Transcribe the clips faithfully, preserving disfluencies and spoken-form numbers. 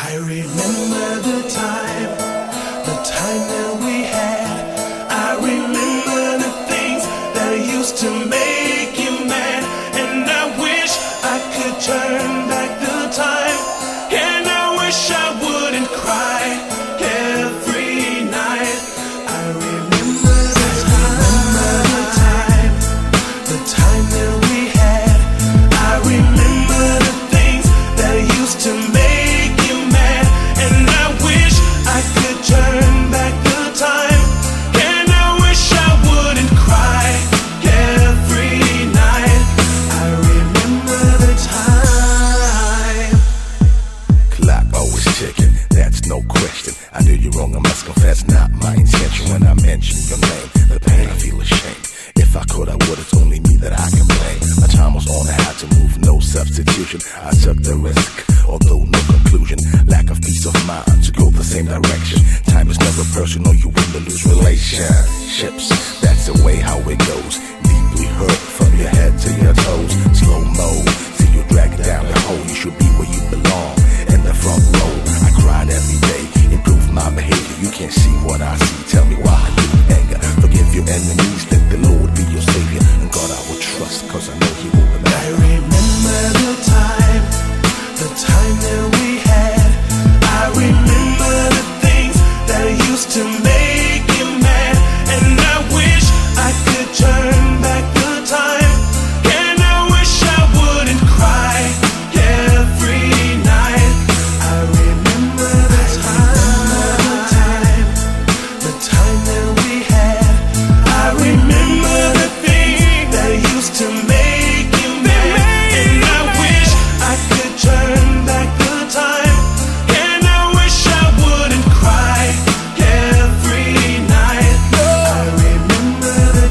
I remember the time, the time that we had. I remember the things that used to make you mad. And I wish I could turn back the time. And I wish I wouldn't cry every night. I remember the time, the time that we had. I remember the things that used to make you mad. And I wish I could turn back the time. And I wish I wouldn't cry every night. I remember the time. Clock always ticking, that's no question. I knew you wrong, I must confess, not my intention. When I mention your name, the pain, I feel ashamed. If I could, I would, it's only me that I can blame. My time was on, I had to move, no substitution. I took the risk, although no conclusion. Lack of peace of mind to go the same direction. Time is never personal, you win or lose relationships. That's the way how it goes. Deeply hurt from your head to your toes. Slow mo, see you drag down the hole. You should be where you belong, in the front row. I cried every day, improve my behavior. You can't see what I see, tell me why you anger. Forgive your enemies, let the Lord be your savior. And God I will trust, cause I know he will remember. I remember the time, the time that we had. I remember the things that used to make you mad. And I wish I could turn back the time. And I wish I wouldn't cry every night. I remember the time, the time that we had. I remember the things that used to make you mad. And I wish I could turn back the time. And I wish I wouldn't cry every night. I remember the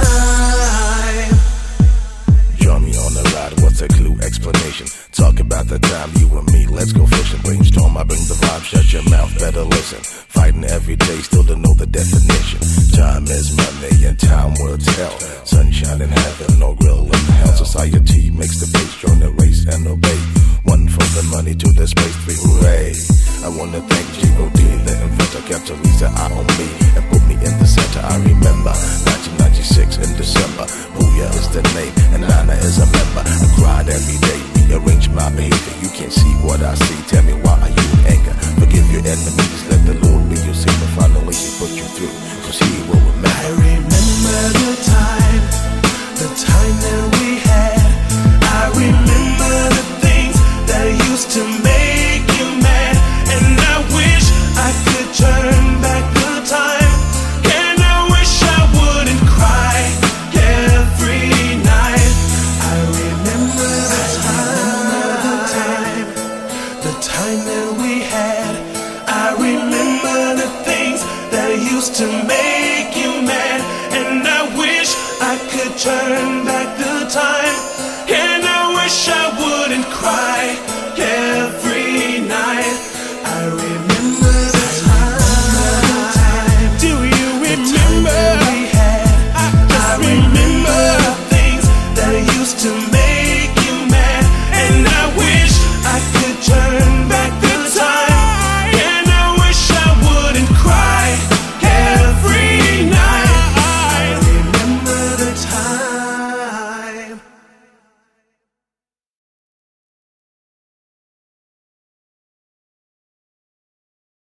time. Join me on the ride, what's a clue explanation? Talk about the time you and me, let's go fishing. Brainstorm, I bring the vibe, shut your mouth, better listen. Fighting every day, still don't know the definition. Time is money and time will tell. Sunshine in heaven, no grill in hell. Society makes the base, join the race and obey. One from the money to the space, three hooray. I wanna thank G O D, the inventor, kept Teresa eye on me and put me in the center. I remember nineteen ninety-six in December. Booyah is the name and Nana is a member. I cried every day, rearrange my behavior. You can't see what I see, tell me why are you in anger? Forgive your enemies, let the Lord be your savior. Finally he put you through, cause he will remember. I remember the time, the time that we had. I remember the things that used to make you mad. And I wish I could turn back the time. And I wish I wouldn't cry every night. I remember the time, the time that we had. I remember the things that used to make